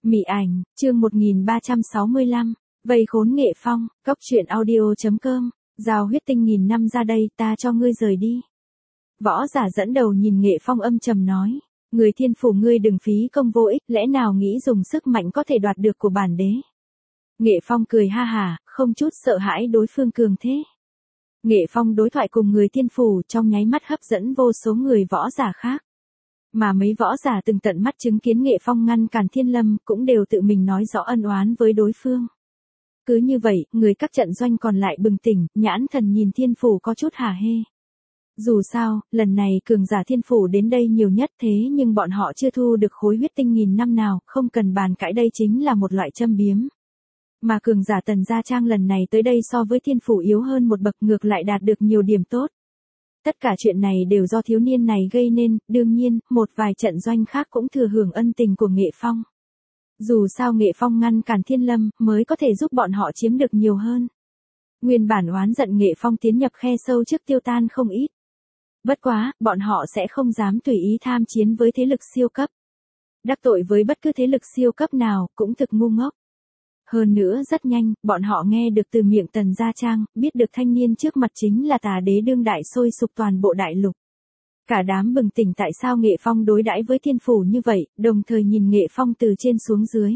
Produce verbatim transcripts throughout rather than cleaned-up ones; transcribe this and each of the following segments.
Mị ảnh, chương một nghìn ba trăm sáu mươi lăm, vây khốn Nghệ Phong, cốc truyện audio.com, giao huyết tinh nghìn năm ra đây ta cho ngươi rời đi. Võ giả dẫn đầu nhìn Nghệ Phong âm trầm nói, người thiên phủ ngươi đừng phí công vô ích, lẽ nào nghĩ dùng sức mạnh có thể đoạt được của bản đế. Nghệ Phong cười ha hà, không chút sợ hãi đối phương cường thế. Nghệ Phong đối thoại cùng người thiên phủ trong nháy mắt hấp dẫn vô số người võ giả khác. Mà mấy võ giả từng tận mắt chứng kiến Nghệ Phong ngăn cản Thiên Lâm cũng đều tự mình nói rõ ân oán với đối phương. Cứ như vậy, người các trận doanh còn lại bừng tỉnh, nhãn thần nhìn thiên phủ có chút hả hê. Dù sao, lần này cường giả thiên phủ đến đây nhiều nhất thế nhưng bọn họ chưa thu được khối huyết tinh nghìn năm nào, không cần bàn cãi đây chính là một loại châm biếm. Mà cường giả Tần Gia Trang lần này tới đây so với thiên phủ yếu hơn một bậc ngược lại đạt được nhiều điểm tốt. Tất cả chuyện này đều do thiếu niên này gây nên, đương nhiên, một vài trận doanh khác cũng thừa hưởng ân tình của Nghệ Phong. Dù sao Nghệ Phong ngăn cản Thiên Lâm mới có thể giúp bọn họ chiếm được nhiều hơn. Nguyên bản oán giận Nghệ Phong tiến nhập khe sâu trước tiêu tan không ít. Bất quá, bọn họ sẽ không dám tùy ý tham chiến với thế lực siêu cấp. Đắc tội với bất cứ thế lực siêu cấp nào cũng thực ngu ngốc. Hơn nữa rất nhanh, bọn họ nghe được từ miệng Tần Gia Trang, biết được thanh niên trước mặt chính là tà đế đương đại sôi sục toàn bộ đại lục. Cả đám bừng tỉnh tại sao Nghệ Phong đối đãi với thiên phủ như vậy, đồng thời nhìn Nghệ Phong từ trên xuống dưới.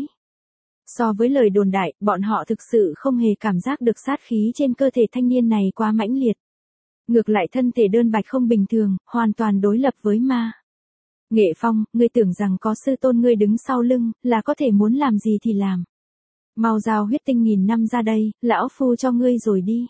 So với lời đồn đại, bọn họ thực sự không hề cảm giác được sát khí trên cơ thể thanh niên này quá mãnh liệt. Ngược lại thân thể đơn bạch không bình thường, hoàn toàn đối lập với ma. Nghệ Phong, ngươi tưởng rằng có sư tôn ngươi đứng sau lưng, là có thể muốn làm gì thì làm. Mau giao huyết tinh nghìn năm ra đây, lão phu cho ngươi rồi đi.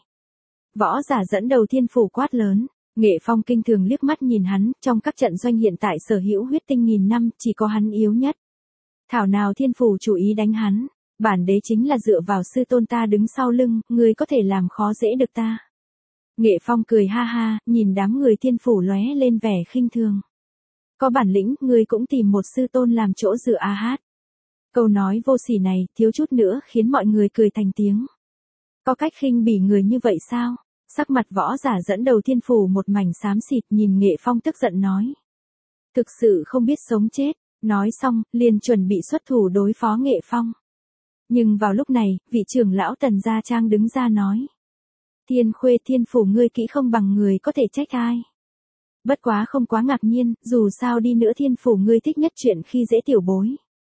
Võ giả dẫn đầu thiên phủ quát lớn, Nghệ Phong kinh thường liếc mắt nhìn hắn, trong các trận doanh hiện tại sở hữu huyết tinh nghìn năm, chỉ có hắn yếu nhất. Thảo nào thiên phủ chủ ý đánh hắn, bản đế chính là dựa vào sư tôn ta đứng sau lưng, ngươi có thể làm khó dễ được ta. Nghệ Phong cười ha ha, nhìn đám người thiên phủ lóe lên vẻ khinh thường. Có bản lĩnh, ngươi cũng tìm một sư tôn làm chỗ dựa a hát. Câu nói vô sỉ này, thiếu chút nữa khiến mọi người cười thành tiếng. Có cách khinh bỉ người như vậy sao? Sắc mặt võ giả dẫn đầu thiên phủ một mảnh xám xịt nhìn Nghệ Phong tức giận nói. Thực sự không biết sống chết, nói xong, liền chuẩn bị xuất thủ đối phó Nghệ Phong. Nhưng vào lúc này, vị trưởng lão Tần Gia Trang đứng ra nói. Thiên Khuê thiên phủ ngươi kỹ không bằng người có thể trách ai. Bất quá không quá ngạc nhiên, dù sao đi nữa thiên phủ ngươi thích nhất chuyện khi dễ tiểu bối.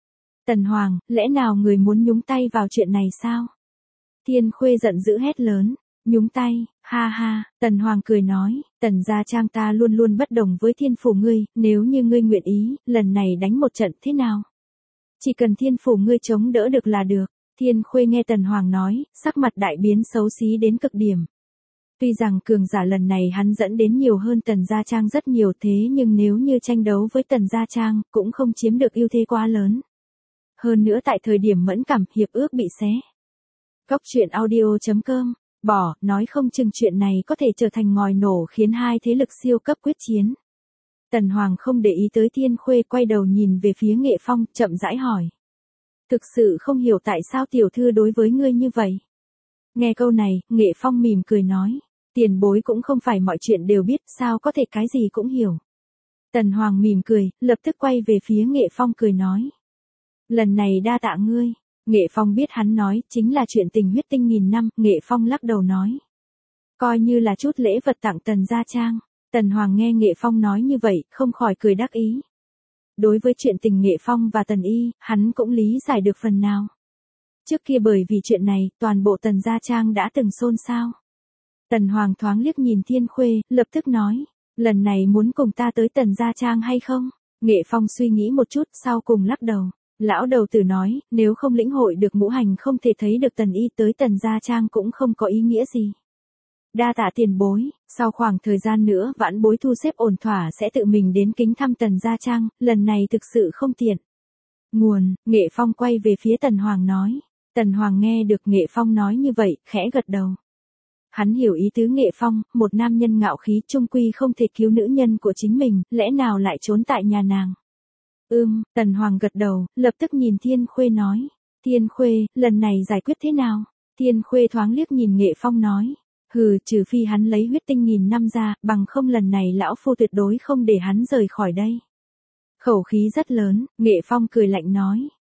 Tần Hoàng, lẽ nào người muốn nhúng tay vào chuyện này sao? Thiên Khuê giận dữ hét lớn, nhúng tay, ha ha, Tần Hoàng cười nói, Tần Gia Trang ta luôn luôn bất đồng với thiên phủ ngươi, nếu như ngươi nguyện ý, lần này đánh một trận thế nào? Chỉ cần thiên phủ ngươi chống đỡ được là được. Thiên Khuê nghe Tần Hoàng nói, sắc mặt đại biến xấu xí đến cực điểm. Tuy rằng cường giả lần này hắn dẫn đến nhiều hơn Tần Gia Trang rất nhiều thế nhưng nếu như tranh đấu với Tần Gia Trang, cũng không chiếm được ưu thế quá lớn. Hơn nữa tại thời điểm mẫn cảm, hiệp ước bị xé. Cốc truyện audio.com, bỏ, nói không chừng chuyện này có thể trở thành ngòi nổ khiến hai thế lực siêu cấp quyết chiến. Tần Hoàng không để ý tới Thiên Khuê quay đầu nhìn về phía Nghệ Phong, chậm rãi hỏi. Thực sự không hiểu tại sao tiểu thư đối với ngươi như vậy. Nghe câu này, Nghệ Phong mỉm cười nói. Tiền bối cũng không phải mọi chuyện đều biết, sao có thể cái gì cũng hiểu. Tần Hoàng mỉm cười, lập tức quay về phía Nghệ Phong cười nói. Lần này đa tạ ngươi. Nghệ Phong biết hắn nói, chính là chuyện tình huyết tinh nghìn năm, Nghệ Phong lắc đầu nói. Coi như là chút lễ vật tặng Tần Gia Trang. Tần Hoàng nghe Nghệ Phong nói như vậy, không khỏi cười đắc ý. Đối với chuyện tình Nghệ Phong và Tần Y, hắn cũng lý giải được phần nào. Trước kia bởi vì chuyện này, toàn bộ Tần Gia Trang đã từng xôn xao. Tần Hoàng thoáng liếc nhìn Thiên Khuê, lập tức nói, lần này muốn cùng ta tới Tần Gia Trang hay không? Nghệ Phong suy nghĩ một chút, sau cùng lắc đầu. Lão đầu tử nói, nếu không lĩnh hội được ngũ hành không thể thấy được Tần Y tới Tần Gia Trang cũng không có ý nghĩa gì. Đa tạ tiền bối, sau khoảng thời gian nữa vãn bối thu xếp ổn thỏa sẽ tự mình đến kính thăm Tần Gia Trang, lần này thực sự không tiện. Nguồn, Nghệ Phong quay về phía Tần Hoàng nói. Tần Hoàng nghe được Nghệ Phong nói như vậy, khẽ gật đầu. Hắn hiểu ý tứ Nghệ Phong, một nam nhân ngạo khí trung quy không thể cứu nữ nhân của chính mình, lẽ nào lại trốn tại nhà nàng. Ưm, Tần Hoàng gật đầu, lập tức nhìn Thiên Khuê nói. Thiên Khuê, lần này giải quyết thế nào? Thiên Khuê thoáng liếc nhìn Nghệ Phong nói. Hừ, trừ phi hắn lấy huyết tinh nghìn năm ra, bằng không lần này lão phu tuyệt đối không để hắn rời khỏi đây. Khẩu khí rất lớn, Nghệ Phong cười lạnh nói.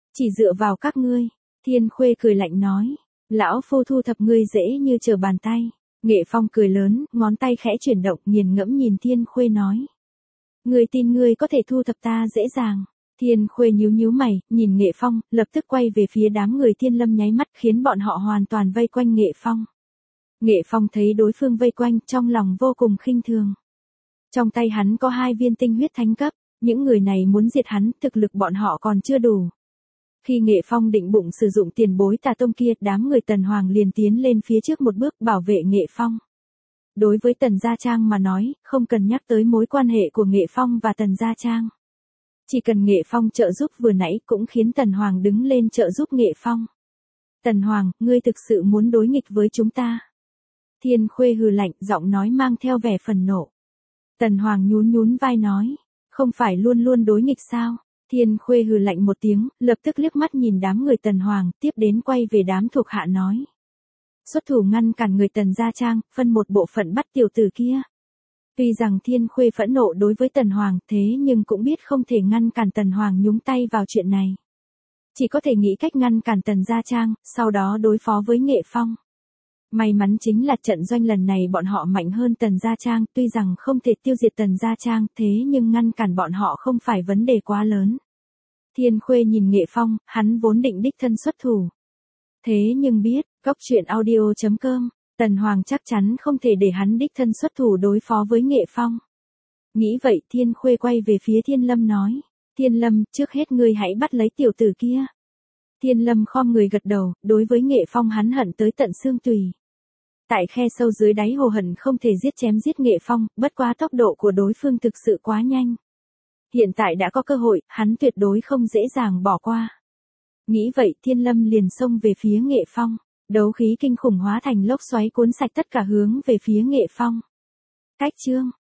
Chỉ dựa vào các ngươi. Thiên Khuê cười lạnh nói. Lão phu thu thập ngươi dễ như trở bàn tay. Nghệ Phong cười lớn, ngón tay khẽ chuyển động, nghiền ngẫm nhìn Thiên Khuê nói. Ngươi tin ngươi có thể thu thập ta dễ dàng. Thiên Khuê nhíu nhíu mày, nhìn Nghệ Phong, lập tức quay về phía đám người Thiên Lâm nháy mắt khiến bọn họ hoàn toàn vây quanh Nghệ Phong. Nghệ Phong thấy đối phương vây quanh trong lòng vô cùng khinh thường. Trong tay hắn có hai viên tinh huyết thánh cấp, những người này muốn diệt hắn, thực lực bọn họ còn chưa đủ. Khi Nghệ Phong định bụng sử dụng tiền bối tà tông kia, đám người Tần Hoàng liền tiến lên phía trước một bước bảo vệ Nghệ Phong. Đối với Tần Gia Trang mà nói, không cần nhắc tới mối quan hệ của Nghệ Phong và Tần Gia Trang. Chỉ cần Nghệ Phong trợ giúp vừa nãy cũng khiến Tần Hoàng đứng lên trợ giúp Nghệ Phong. Tần Hoàng, ngươi thực sự muốn đối nghịch với chúng ta. Thiên Khuê hừ lạnh, giọng nói mang theo vẻ phần nộ. Tần Hoàng nhún nhún vai nói, không phải luôn luôn đối nghịch sao? Thiên Khuê hừ lạnh một tiếng, lập tức liếc mắt nhìn đám người Tần Hoàng, tiếp đến quay về đám thuộc hạ nói. Xuất thủ ngăn cản người Tần Gia Trang, phân một bộ phận bắt tiểu tử kia. Tuy rằng Thiên Khuê phẫn nộ đối với Tần Hoàng, thế nhưng cũng biết không thể ngăn cản Tần Hoàng nhúng tay vào chuyện này. Chỉ có thể nghĩ cách ngăn cản Tần Gia Trang, sau đó đối phó với Nghệ Phong. May mắn chính là trận doanh lần này bọn họ mạnh hơn Tần Gia Trang, tuy rằng không thể tiêu diệt Tần Gia Trang, thế nhưng ngăn cản bọn họ không phải vấn đề quá lớn. Thiên Khuê nhìn Nghệ Phong, hắn vốn định đích thân xuất thủ. Thế nhưng biết, Cốc Truyện Audio chấm com, Tần Hoàng chắc chắn không thể để hắn đích thân xuất thủ đối phó với Nghệ Phong. Nghĩ vậy Thiên Khuê quay về phía Thiên Lâm nói. Thiên Lâm, trước hết ngươi hãy bắt lấy tiểu tử kia. Thiên Lâm khom người gật đầu, đối với Nghệ Phong hắn hận tới tận xương tùy. Tại khe sâu dưới đáy hồ hận không thể giết chém giết Nghệ Phong, bất quá tốc độ của đối phương thực sự quá nhanh. Hiện tại đã có cơ hội, hắn tuyệt đối không dễ dàng bỏ qua. Nghĩ vậy Thiên Lâm liền xông về phía Nghệ Phong, đấu khí kinh khủng hóa thành lốc xoáy cuốn sạch tất cả hướng về phía Nghệ Phong. Cách chương